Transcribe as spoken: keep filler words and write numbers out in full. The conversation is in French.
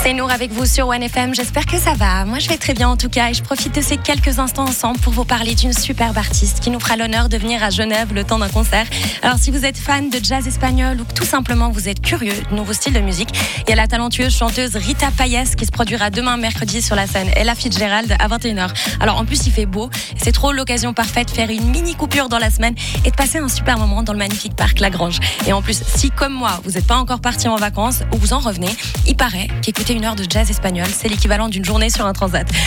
C'est Nour avec vous sur One F M, j'espère que ça va. Moi je vais très bien en tout cas et je profite de ces quelques instants ensemble pour vous parler d'une superbe artiste qui nous fera l'honneur de venir à Genève le temps d'un concert. Alors si vous êtes fan de jazz espagnol ou que tout simplement vous êtes curieux de nouveaux styles de musique, il y a la talentueuse chanteuse Rita Payés qui se produira demain mercredi sur la scène Ella Fitzgerald à vingt et une heures. Alors en plus il fait beau, c'est trop l'occasion parfaite de faire une mini coupure dans la semaine et de passer un super moment dans le magnifique parc Lagrange. Et en plus si comme moi vous n'êtes pas encore parti en vacances ou vous en revenez, il paraît qu'écouter une heure de jazz espagnol, c'est l'équivalent d'une journée sur un transat.